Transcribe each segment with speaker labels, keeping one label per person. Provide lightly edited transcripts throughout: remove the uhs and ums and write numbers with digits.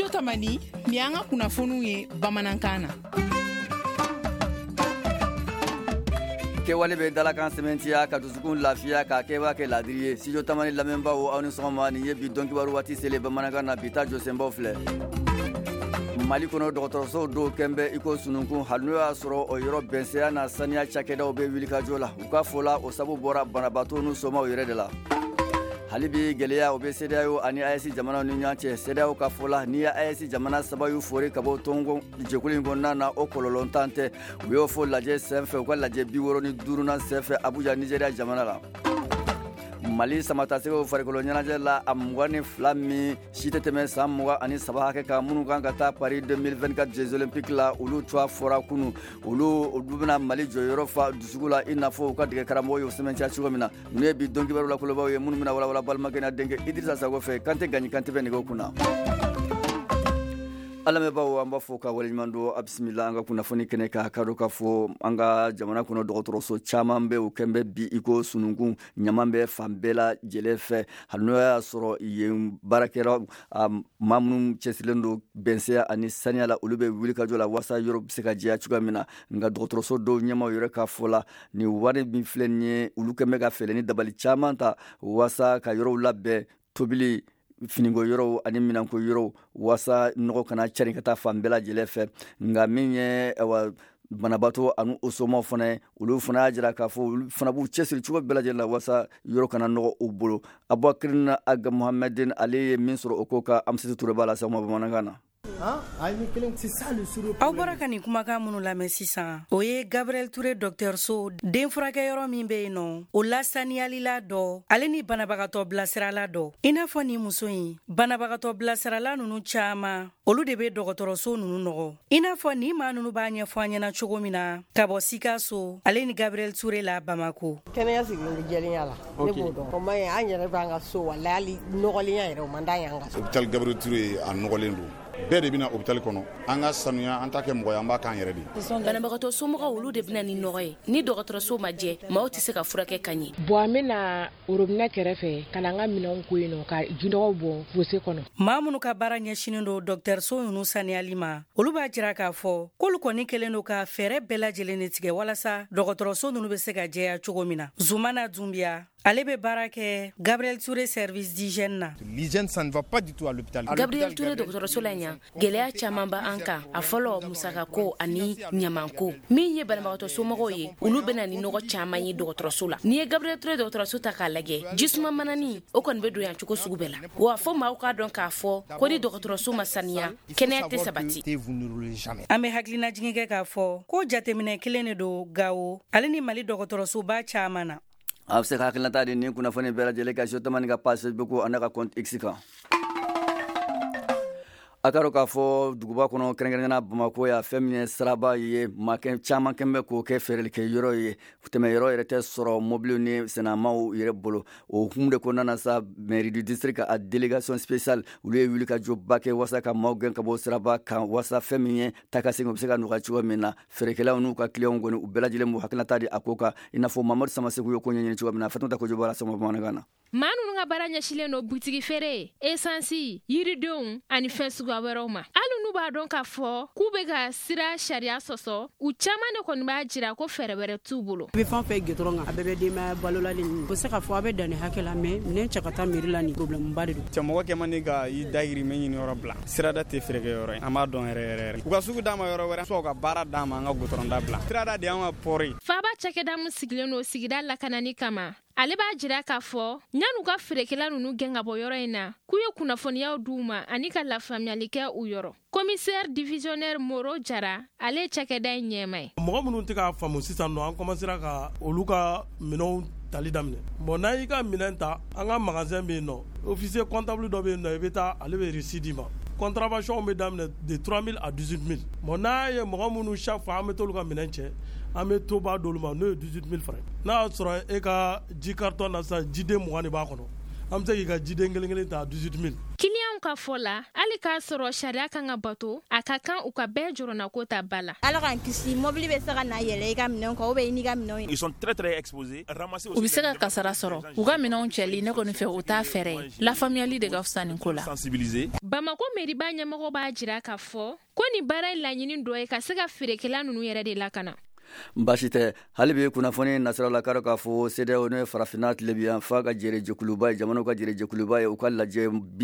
Speaker 1: Tamani ni an ka kunnafoniw ye bamanankan na.
Speaker 2: Kewale be dalakan sementiya ka dusukun lafiya ka keba ke ladiriye Studio Tamani lamɛnbaw aw ni sɔgɔma ni ye bi dɔn kibaru waati sele bamanankan na bi ta jɔsenbaw filɛ. Mali kɔnɔ dɔgɔtɔrɔsow dɔw kɛnbɛ iko sununkun hali n'o y'a sɔrɔ o yɔrɔ bɛnsɛya na saniya cakɛdaw bɛ wulikajɔ la u ka fɔ la o sabu bɔra banabaatɔ n'u somaw yɛrɛ de la. Hali bi gɛlɛya o bɛ CEDEAO ani AES jamanaw ni ɲɔgɔn cɛ CEDEAO ka fɔ la ni AES jamana saba y'u fori ka bɔ tɔnko jɛkulu in kɔnɔna na o kɔlɔlɔntan tɛ u y'o fɔ lajɛ senfɛ u ka lajɛ 65nan senfɛ Abuja Nigeria jamana la. Mali samatasew farikolo ɲɛnajɛ la a 22 min si tɛ tɛmɛ san 23 hakɛ kan minnu kan ka taa Paris 2024 Jeux olympiques la olu twa fɔra kunu olu bɛna Mali jɔyɔrɔ fa dusuku la i n'a fɔ u ka dɛgɛ karamɔgɔ y'o sɛbɛntiya cogo min na ninnu ye bi dɔn kibaru la kolobaw ye minnu bɛna walawala balimakɛ n'a denkɛ Idrissa Sago fɛ Kante Gagny Kante bɛ nɛgɛw kunna. Alamɛbaw an b'a fɔ ka waleɲuman don a bisimila an ka kunnafoni kɛnɛ ka kadɔ ka fɔ an ka jamana kɔnɔ dɔgɔtɔrɔso caman bɛ u kɛn bɛ bi iko sununkun ɲaman bɛ fan bɛɛ la jɛlɛ fɛ hali n'o y'a sɔrɔ yen baarakɛla maa minnu cɛsirilen don bɛnsɛya ani saniya la olu bɛ wulikajɔ la walasa yɔrɔ bɛ se ka jɛya cogoya min na nka dɔgɔtɔrɔso dɔw ɲɛmaw yɛrɛ ka fɔ la ni wari min filɛ nin ye olu kɛn bɛ ka fɛɛrɛ ni dabali caman ta walasa ka yɔrɔw labɛn tobili finiko yɔrɔw ani minanko yɔrɔw wasa nɔgɔ kana cari ka taa fan bɛɛ lajɛlen fɛ nka min ye banabaatɔ ani o somaw fana ye olu fana y'a jira k'a fɔ olu fana b'u cɛsiri cogo bɛɛ lajɛlen la wasa yɔrɔ kana nɔgɔ u bolo Abubakar Aga Mohamedin ale ye min sɔrɔ o ko ka Amsatu Ture b'a la sɛgɛma bamanankan na.
Speaker 3: Aw bɔra ka nin kumakan minnu lamɛn sisan o ye Gabriel Ture dɔgɔtɔrɔso den furakɛyɔrɔ min bɛ yen nɔ o lasaniyalila dɔ ale ni banabagatɔ bilasirala dɔ i n'a fɔ nin muso in banabagatɔ bilasirala ninnu caman olu de bɛ dɔgɔtɔrɔso ninnu nɔgɔ i n'a fɔ nin maa ninnu b'a ɲɛfɔ an ɲɛna cogo min na ka bɔ Sikaso ale ni Gabriel Ture la Bamako.
Speaker 4: Kɛnɛya sigilen jɛlenya la ne b'o dɔn o ma ye an yɛrɛ b'an ka so wala hali nɔgɔlenya yɛrɛ o man d'an y'an ka so.
Speaker 5: Hôpital Gabriel Ture a nɔgɔlen don bɛɛ de bɛna hôpital kɔnɔ an ka sanuya an ta kɛ mɔgɔ ye an b'a k'an yɛrɛ de.
Speaker 6: Banabagatɔ somɔgɔw olu de bɛna ni nɔgɔ ye ni dɔgɔtɔrɔso ma jɛ maaw tɛ se ka furakɛ ka ɲɛ.
Speaker 7: Bon an bɛna robinet kɛrɛfɛ ka na an ka minɛnw ko yen nɔ ka jinɔgɔw bɔ fosse kɔnɔ.
Speaker 3: Maa minnu ka baara ɲɛsinen don dɔgɔtɔrɔso ninnu saniyali ma olu b'a jira k'a fɔ k'olu kɔni kɛlen don ka fɛɛrɛ bɛɛ lajɛlen de tigɛ walasa dɔgɔtɔrɔso ninnu bɛ se ka jɛya cogo min na. Zumana Dumbia ale bɛ baara kɛ Gabriel Ture service d'hygiène na.
Speaker 8: L'hygiène ça ne va pas du tout à l'hôpital.
Speaker 6: Gabriel Ture dɔgɔtɔrɔso la ɲa gɛlɛya caman ba an kan a fɔlɔ musakako ani ɲamanko min ye banabagatɔ somɔgɔw ye olu bɛna ni nɔgɔ caman ye dɔgɔtɔrɔso la n'i ye Gabriel Ture dɔgɔtɔrɔso ta k'a lajɛ jisuma manani o kɔni bɛ don yan cogo sugu bɛɛ la wa fɔ maaw k'a dɔn k'a fɔ ko ni dɔgɔtɔrɔso ma saniya kɛnɛya tɛ sabati.
Speaker 3: An bɛ hakilinajigin kɛ k'a fɔ ko jateminɛ kelen de don Gawo ale ni Mali dɔgɔtɔrɔsoba caman na.
Speaker 2: A bɛ se ka hakilinata di nin kunnafoni bɛɛ lajɛlen ka Studio Tamani ka page Facebook ani ka compte X kan. A ka dɔn k'a fɔ duguba kɔnɔ kɛrɛnkɛrɛnnena Bamako ya fɛn min ye siraba ye maa caman kɛn bɛ k'o kɛ fɛɛrɛlikɛ yɔrɔ ye tɛmɛ yɔrɔ yɛrɛ tɛ sɔrɔ mobiliw ni sennamaw yɛrɛ bolo o hukumu de kɔnɔna na sa mairie du district a délégation spéciale olu ye wuli ka jɔba kɛ walasa ka maaw gɛn ka bɔ siraba kan walasa fɛn min ye taa ka segin u bɛ se ka nɔgɔya cogo min na feerekɛlaw n'u ka clients kɔni u bɛɛ lajɛlen b'u hakilinata di a ko kan i n'a fɔ Mamadu Samasegu ye ko ɲɛɲini cogo min na Fatumata Kojo b'a la sɛgɛma bamanankan na.
Speaker 9: Maa ninnu ka baara ɲɛsilen don butigi feere esansi yiridenw ani fɛn suguya wɛrɛw ma hali n'u b'a dɔn k'a fɔ k'u bɛ ka sira sariya sɔsɔ u caman de kɔni b'a jira ko fɛɛrɛ wɛrɛ t'u bolo.
Speaker 10: I bɛ fɛn fɛn gɛtɔrɔn kan a bɛɛ bɛ denbaya balola de ɲini o bɛ se k'a fɔ a bɛ dan nin hakɛ la mais minɛn cɛ ka taa mairie la nin problème ba de don.
Speaker 11: Cɛmɔgɔ kɛ man di ka i dahirimɛ ɲini yɔrɔ bila sirada tɛ feerekɛyɔrɔ ye an b'a dɔn yɛrɛ u ka sugu d'a ma yɔrɔ wɛrɛ sɔrɔ ka baara d'a ma an ka gutɔrɔnda bila sirada de y'an ka pɔri ye.
Speaker 9: Faaba cakɛda min sigilen don sigida lakanani kama ale b'a jira k'a fɔ ɲan'u ka feerekɛla ninnu gɛn ka bɔ yɔrɔ in na k'u ye kunnafoniyaw d'u ma ani ka lafaamuyali kɛ u yɔrɔ. Commissaire divisionnaire Moro Jara ale ye cakɛda in ɲɛma ye.
Speaker 12: Mɔgɔ minnu tɛ k'a faamu sisan nɔ an commencera ka olu ka minɛnw tali daminɛ bon n'a y'i ka minɛn ta an ka magasin bɛ yen nɔ officier comptable dɔ bɛ yen nɔ i bɛ taa ale bɛ reçu d'i ma contravention bɛ daminɛ de 3 000 à 18 000 bon n'a ye mɔgɔ minnu chaque fois an bɛ t'olu ka minɛn cɛ an bɛ to b'a d'olu ma n'o ye 18 000 francs n'a y'a sɔrɔ e ka ji carton na sisan jiden 20 de b'a kɔnɔ an bɛ se k'i ka jiden kelen ta 18000.
Speaker 9: Kiliyanw ka fɔ la hali k'a sɔrɔ sariya kan ka bato a ka kan u ka bɛɛ jɔrɔna ko ta ba la.
Speaker 13: Ala k'an kisi mobili bɛ se ka na yɛlɛ i ka minɛn kan i n'i ka minɛn.
Speaker 14: Ils sont très exposés.
Speaker 15: U bɛ se ka kasara sɔrɔ u ka minɛnw cɛli ne kɔni fɛ u t'a fɛɛrɛ lafaamuyali de ka fisa nin ko la.
Speaker 9: Bamako mairie-ba ɲɛmɔgɔ b'a jira k'a fɔ ko nin baara in laɲini dɔ ye ka se ka feerekɛla ninnu yɛrɛ de lakana.
Speaker 2: Baasi tɛ hali bi kunnafoni nasira la k'a fɔ CEDEAO n'o ye farafinna tilebiyan fa ka jɛrɛ jɛkuluba ye jamanaw ka jɛrɛ jɛkuluba ye u ka lajɛ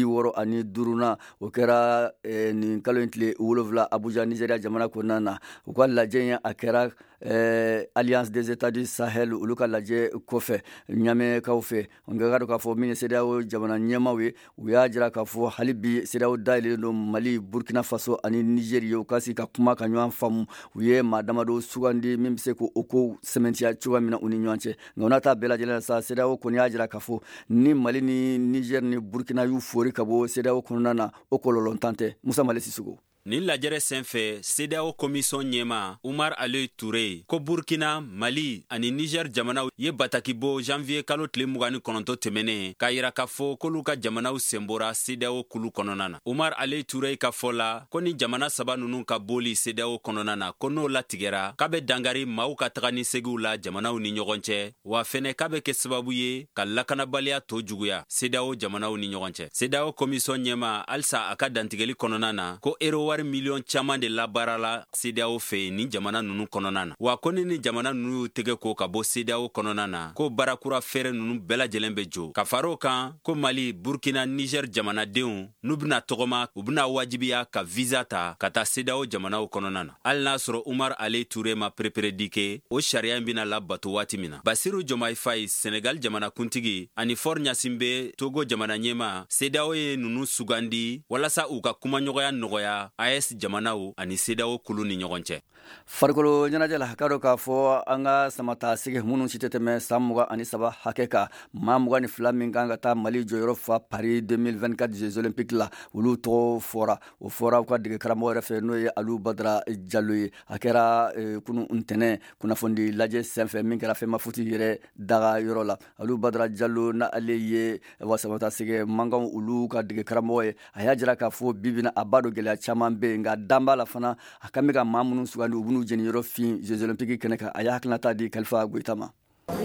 Speaker 2: 65 o kɛra nin kalo in tile 7 Abuja Nigeria jamana kɔnɔna na u ka lajɛ in a kɛra Alliance des États du Sahel olu ka lajɛ kɔfɛ ɲamɛkaw fɛ nka ka dɔn k'a fɔ min ye CEDEAO jamana ɲɛmaw ye u y'a jira k'a fɔ hali bi CEDEAO dayɛlɛlen don Mali Burkina Faso ani Niger ye u ka se ka kuma ka ɲɔgɔn faamu u ye maa damadɔ sugandi min bɛ se k'o ko sɛmɛntiya cogoya min na u ni ɲɔgɔn cɛ nka o n'a ta bɛɛ lajɛlen sa CEDEAO kɔni y'a jira k'a fɔ ni Mali ni Niger ni Burkina y'u fori ka bɔ CEDEAO kɔnɔna na o kɔlɔlɔ tan tɛ Musa Male Sissoco.
Speaker 16: Ni lajɛrɛ senfɛ CEDEAO commission ɲɛma Umar Ali Touré ko Burkina, Mali ani Niger jamanaw ye bataki bɔ janvier kalo tile 29 tɛmɛnen k'a yira k'a fɔ k'olu ka jamanaw senbora CEDEAO kulu kɔnɔna na. Umar Ali Touré ka fɔ la ko ni jamana saba ninnu ka boli CEDEAO kɔnɔna na ko n'o latigɛra k'a bɛ dangari maaw ka taga ni segiw la jamanaw ni ɲɔgɔn cɛ wa fɛnɛ k'a bɛ kɛ sababu ye ka lakanabaliya tɔ juguya CEDEAO jamanaw ni ɲɔgɔn cɛ. CEDEAO commission ɲɛma halisa a ka dantigɛli kɔnɔna na ko wari miliyɔn caman de labaarala CEDEAO fɛ ni jamana nunu kɔnɔna na wa ko ni jamana nunu tɛgɛ ko ka bɔ CEDEAO kɔnɔna na ko barakura fɛrɛ nunu bɛɛ lajɛlen bɛ jo ka far'o kan ko Mali, Burkina, Niger jamanadenw n'u bɛna tɔgɔma u bɛna wajibiya ka visa ta ka taa CEDEAO jamanaw kɔnɔna na hali n'a sɔrɔ Umar Ali Touré ma préprédiqué o sariya in bɛna labato waati min na. Basiru Jomayi Faye Senegal jamanakuntigi ani Faure Gnassingbé Togo jamana ɲɛma CEDEAO ye nunu sugandi walasa u ka kumaɲɔgɔnya nɔgɔya AES jamanaw ani CEDEAO kulu ni ɲɔgɔn cɛ.
Speaker 2: Farikolo ɲɛnajɛ la ka dɔn k'a fɔ an ka samata sigi minnu si tɛ tɛmɛ san 23 hakɛ kan maa 22 min kan ka taa Mali jɔyɔrɔ fa Paris 2024 Jeux olympiques la olu tɔgɔ fɔra o fɔra u ka dege karamɔgɔ yɛrɛ fɛ n'o ye Alu Badara Diallo ye a kɛra kunu ntɛnɛn kunnafoni lajɛ senfɛ min kɛra fɛnma futi yɛrɛ daga yɔrɔ la Alu Badara Diallo na ale ye wa samata sigi mankanw olu ka dege karamɔgɔ ye a y'a jira k'a fɔ bibina a b'a dɔn gɛlɛya caman bɛ yen nka dan b'a la fana a kan bɛ ka maa minnu sugandi u b'u jeni yɔrɔ fin Jeux olympiques kɛnɛ kan a y'a hakilinata di Kalifa Goyita ma.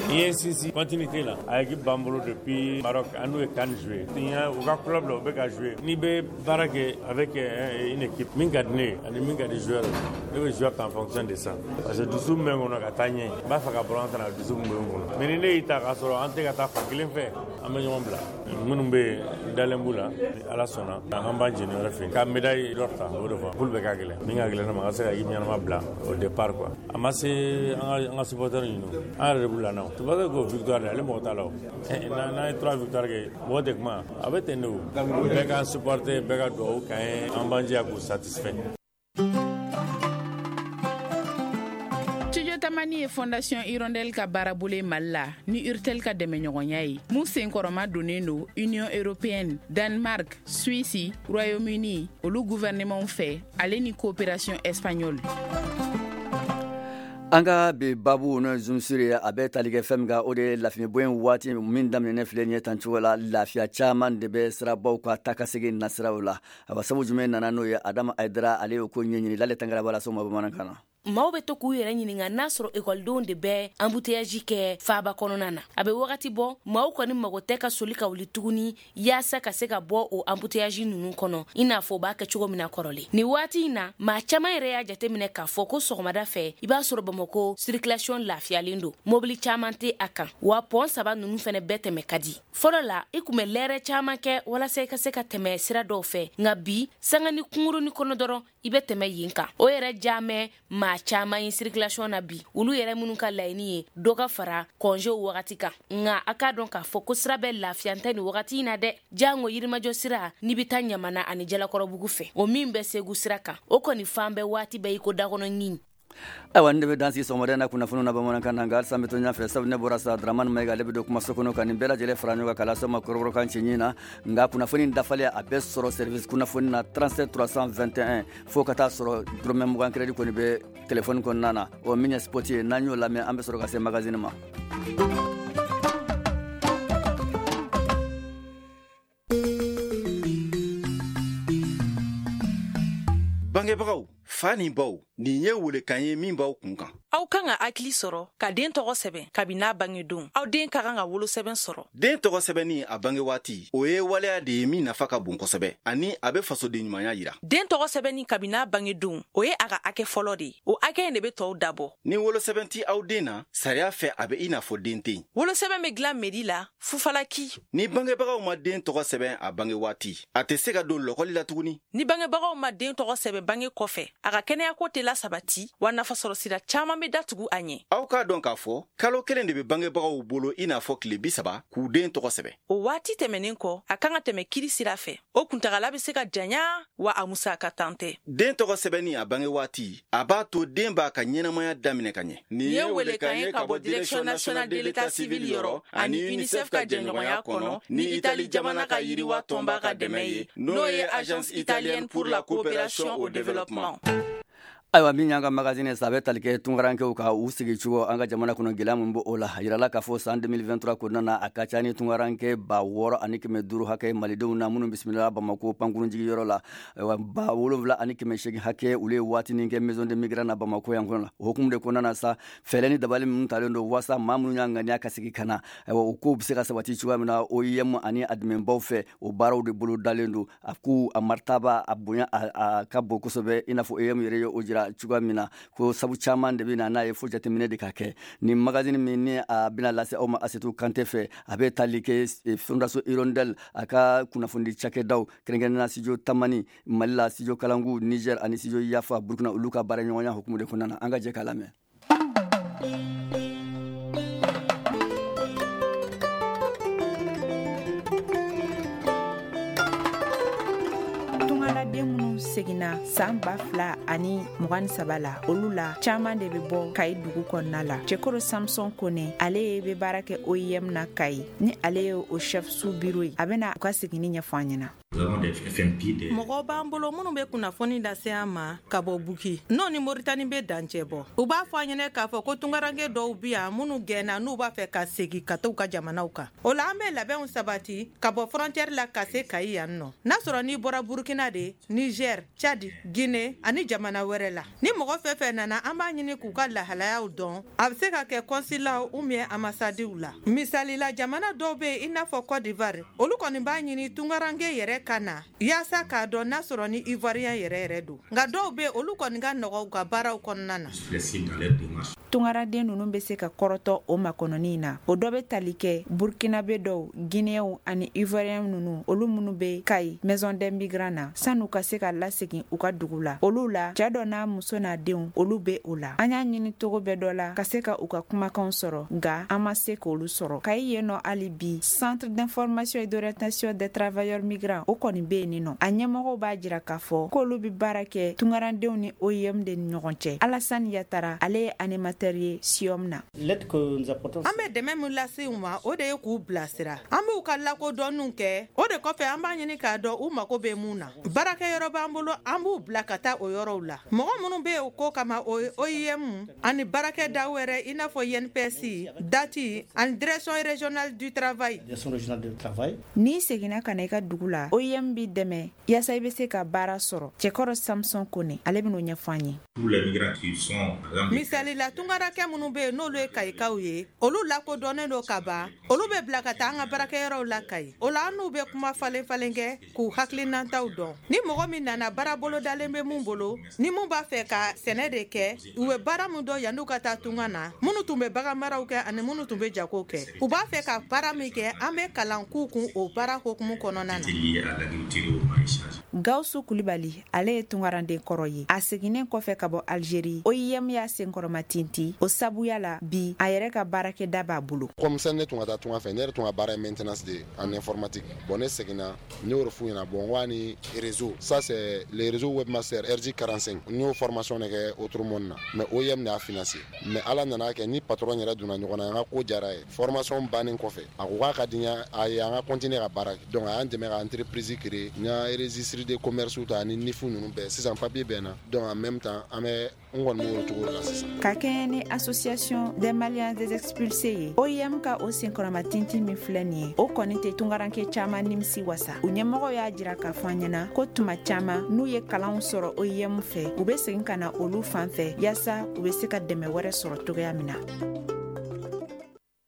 Speaker 17: INCC continuité là avec Bambolo depuis Maroc à nous kan jouer il y a au club là on peut jouer ni be barake avec une équipe mingadne ani mingadi joueur ne veut jouer en fonction de ça parce que dusu même on a gagné ba fa ka bron na dusu même mais ne ita ka soro ante ka ta fakilin fe amenyo mbla munum be dalembula ala sona an ba jeni refi ka médaille d'or o devoir pour be kagele minga gele na ma sa yi nyama bla au départ quoi amase an supporter ni no a non tu vas go victoire ale mo talo na 3 victoire ke mo de ma avec nous bega supporter bega do kan ambanje ko satisfait.
Speaker 15: Tamani ye Fondation Hirondelle ka barabole Malla ni Urtel ka dɛmɛ ɲɔgɔnya ye mun senkɔrɔma donnen do Union Européenne, Danemark, Suisse, Royaume-Uni olu gouvernement fɛ ale ni coopération espagnole.
Speaker 2: An ka bi babu n'o ye Zoom sur ye a bɛ tali kɛ fɛn min kan o de ye lafiɲɛbɔ in waati min daminɛnen filɛ nin ye tan cogo la lafiya caman de bɛ sirabaw ka taa ka segin nasiraw la a ba sabu jumɛn nana n'o ye Adama Aidara ale y'o ko ɲɛɲini l'ale tangara b'a la so ma bamanankan na.
Speaker 6: Maaw bɛ to k'u yɛrɛ ɲininka n'a sɔrɔ ekɔlidenw de bɛ embouteillage kɛ faaba kɔnɔna na a bɛ wagati bɔ maaw kɔni mago tɛ ka soli ka wuli tuguni yaasa ka se ka bɔ o embouteillage ninnu kɔnɔ i n'a fɔ u b'a kɛ cogo min na kɔrɔlen nin waati in na maa caman yɛrɛ y'a jateminɛ k'a fɔ ko sɔgɔmada fɛ i b'a sɔrɔ Bamako circulation lafiyalen don mobili caman tɛ a kan wa pɔn saba ninnu fɛnɛ bɛɛ tɛmɛ ka di fɔlɔ la i kun bɛ lɛrɛ caman kɛ walasa i ka se ka tɛmɛ sira dɔw fɛ nka bi sanga ni kungurunin kɔnɔ dɔrɔn i bɛ tɛmɛ yen kan o yɛrɛ jamɛ maa caman ye circulation na bi olu yɛrɛ minnu ka laɲini ye dɔ ka fara congé wagati kan nka a ka dɔn k'a fɔ ko sira bɛ lafiyantɛ ni wagati in na dɛ jango yirimajɔ sira ni bɛ taa ɲamana ani jalakɔrɔbugu fɛ o min bɛ segu sira kan o kɔni fan bɛɛ waati bɛɛ i ko dakɔnɔ ɲin.
Speaker 2: Awa ne bɛ dansi sɔgɔmada na kunnafoni na bamanankan na nka halisa n bɛ to ɲɛfɛ sabu ne bɔra sa Dramane Mayiga ale bɛ don kumaso kɔnɔ ka nin bɛɛ lajɛlen fara ɲɔgɔn kan k'a lase ma kɔrɔbɔrɔkan cɛ ɲin na nka kunnafoni dafalen a bɛ sɔrɔ service kunnafoni na 37 321 fo ka taa sɔrɔ dɔrɔmɛ 20 crédit kɔni bɛ téléphone kɔnɔna na o min ye sport ye n'an y'o lamɛn an bɛ sɔrɔ ka se magazine ma.
Speaker 14: bangebagaw fa ni baw ni ye wele kan ye min baw kunkan
Speaker 18: aw kan ka hakili sɔrɔ ka den tɔgɔ sɛbɛn kabini bangedon aw den ka kan ka wolo sɛbɛn sɔrɔ
Speaker 14: den tɔgɔ sɛbɛnni a bange waati o ye waleya de ye min nafa ka bon kosɛbɛ ani a be fasoden ɲumanya yira
Speaker 18: den tɔgɔ sɛbɛnni kabini bangedon o ye a ka hakɛ fɔlɔ de ye o hakɛ de be tɔw dabɔ
Speaker 14: ni wolo sɛbɛn ti aw den na sariya fɛ a be i n'a fɔ den ten
Speaker 18: wolo sɛbɛn be dilan meri la fufalaki
Speaker 14: ni bangebagaw ma den tɔgɔ sɛbɛn a bange waati a tɛ se ka don lɔkɔli la tuguni
Speaker 18: ni bangebagaw ma den tɔgɔ sɛbɛn bange kɔfɛ a ka kɛnɛyako tɛ la sabati wa nafasɔrɔ sira caaman be datugu a ɲɛ
Speaker 14: aw k'a dɔn k'a fɔ kalo kelen de be bangebagaw bolo i n'a fɔ tile 30 k'u den tɔgɔ sɛbɛn
Speaker 18: o waati tɛmɛnen kɔ a kan ka tɛmɛ kiri sira fɛ o kuntagala be se ka janya wa a musaka tan tɛ
Speaker 14: den tɔgɔ sɛbɛnni a bange waati a b'a to den b'a ka ɲɛnamaya daminɛ ka ɲɛ
Speaker 18: nin ye wele kan ye ka bɔ direction nationale de l'état civil yɔrɔ ani UNICEF ka jɛɲɔgɔnya kɔnɔ ni Itali jamana ka yiriwa tɔnba ka dɛmɛ ye n'o ye agence italienne pour la coopération au développement.
Speaker 2: Ayiwa min y'an ka magazine sa a bɛ tali kɛ tungarankew ka u sigi cogo an ka jamana kɔnɔ gɛlɛya min b' o la a yirala k'a fɔ san 2023 kɔnɔna na a ka ca ni tungaranke 6,500 hakɛ malidenw na minnu bisimila Bamako pankurunjigiyɔrɔ la 7,800 hakɛ olu ye waatinin kɛ maison de migrants na Bamako yan kɔnɔ la o hukumu de kɔnɔna na sa fɛɛrɛ ni dabali minnu talen don waasa maa minnu y'a ŋaniya ka sigi ka na o kow bɛ se ka sabati cogoya min na OIM ani adminbaw fɛ o baaraw de bolo dalen don a k'u a martaba a bonya a ka bon kosɛbɛ i n'a fɔ OIM yɛrɛ ye o jira cogoya min na ko sabu caman de bɛ na n'a ye fo jateminɛ de ka kɛ ni magazine min ni a bɛna lase aw ma Asetu Kante fɛ a bɛ tali kɛ Fondation Hirondelle a ka kunnafoni cakɛdaw kɛrɛnkɛrɛnnenya studio Tamani Mali la studio Kalangu Niger ani studio Yafa Burkina olu ka baara ɲɔgɔnya hukumu de kɔnɔna na an ka jɛ k'a lamɛn.
Speaker 19: Segina san 2023 la olu la caman de be bɔ Kayi dugu kɔnɔna la Cɛkoro Samson Kone ale be baara kɛ OIM na Kayi ni ale ye o chef sous bureau ye a bena u ka segini ɲɛfɔ an ɲɛna.
Speaker 20: Mɔgɔ b'an bolo minnu be kunnafoni lase an ma ka bɔ Buki n'o ni Moritani be dancɛ bɔ u b'a fɔ an ɲɛnɛ k'a fɔ ko tungaranke dɔw bi yan minnu gɛnna n'u b'a fɛ ka segi ka t'u ka jamanaw kan o la an be labɛnw sabati ka bɔ frontière la ka se Kayi yan nɔ n'a sɔrɔ n'i bɔra Burkina de Niger Chad Guinée ani jamana wɛrɛ la ni mɔgɔ fɛn fɛn nana an b'a ɲini k'u ka lahalayaw dɔn a bɛ se ka kɛ consulat ou bien ambassadiw la misali la jamana dɔw be i n'a fɔ Côte d'Ivoire olu kɔni b'a ɲini tungaranke yɛrɛ ka na yaasa k'a dɔn n'a sɔrɔ ni Ivoirien yɛrɛ don nka dɔw be olu kɔni ka nɔgɔ u ka baaraw kɔnɔna na
Speaker 19: tungaraden ninnu be se ka kɔrɔtɔ o makɔnɔni na o dɔ be tali kɛ Burkinabe dɔw Guinéenw ani Ivoirien ninnu olu minnu be Kayi maison des migrants na sanu ka se ka lasegin u ka dugu la olu la cɛ dɔ n'a muso n'a denw olu be o la an y'a ɲini togo bɛɛ dɔ la ka se ka u ka kumakanw sɔrɔ nga an ma se k'olu sɔrɔ Kayi yen nɔ hali bi centre d'information et d'orientation des travailleurs migrants o kɔni be yen nɔ a ɲɛmɔgɔw b'a jira k'a fɔ k'olu be baara kɛ tungarandenw ni OIM de ni ɲɔgɔn cɛ Alassane Yatara ale ye animateur ye SIOM na
Speaker 20: an be dɛmɛ min lase u ma o de ye k'u bilasira an b'u ka lakodɔnniw kɛ o de kɔfɛ an b'a ɲini k'a dɔn u mago be mun na baarakɛyɔrɔ b'an bolo an b'u bila ka taa o yɔrɔw la mɔgɔ minnu be o ko kama o ye OIM ani baarakɛda wɛrɛ i n'a fɔ INPS dati ani direction régionale du travail
Speaker 19: n'i seginna ka na i ka dugu la OIM b'i dɛmɛ yaasa i be se ka baara sɔrɔ Cɛkɔrɔ Samson Kone ale ben'o ɲɛfɔ an ye
Speaker 20: misali la tungarakɛ minnu be n'olu ye Kayikaw ye olu lakodɔnnen do ka ban olu be bila ka taa an ka baarakɛyɔrɔw la Kayi o la an n'u be kuma falen kɛ k'u hakilinantaw dɔn ni mɔgɔ min nana baara bolo dalen be mun bolo ni mun b'a fɛ ka sɛnɛ de kɛ u be baara min dɔn yan'u ka taa tunga na minnu tun be bagan maraw kɛ ani minnu tun be jago kɛ u b'a fɛ ka baara min kɛ an be kalan k'u kun o baara hokumu kɔnɔna na
Speaker 19: Gawusu Kulibali ale ye tungaranden kɔrɔ ye a seginen kɔfɛ ka bɔ Algérie OIM y'a senkɔrɔma tinti o sabuya la bi a yɛrɛ ka baarakɛda b'a bolo
Speaker 21: comme ça ne tun ka taa tunga fɛ ne yɛrɛ tun ka baara ye maintenance de en informatique bon ne seginna ne y'o f'u ɲɛna bon wa ni réseau ça c'est les réseaux webmaster RJ45 n y'o formation de kɛ autre monde na mais OIM de y'a financé mais ala nana kɛ ni patron yɛrɛ donna ɲɔgɔn na an ka ko jara ye formation bannen kɔfɛ a ko k'a ka di a ye an ka continuer ka baara kɛ donc a y'an dɛmɛ ka entreprise créer n y'a registre de commerce ta ni nifu ninnu bɛɛ sisan papier bɛɛ na donc en même temps an bɛ n kɔni b'o cogo la sisan.
Speaker 19: Ka kɛɲɛ ni association des maliens des expulsés ye OIM ka o senkɔrɔma tintin min filɛ nin ye o kɔni tɛ tungaranke caman nimisi wasa. U ɲɛmɔgɔ y'a jira k'a fɔ an ɲɛna ko tuma caman n'u ye kalanw sɔrɔ OIM fɛ u bɛ segin ka na olu fan fɛ yaasa u bɛ se ka dɛmɛ wɛrɛ sɔrɔ cogoya min na.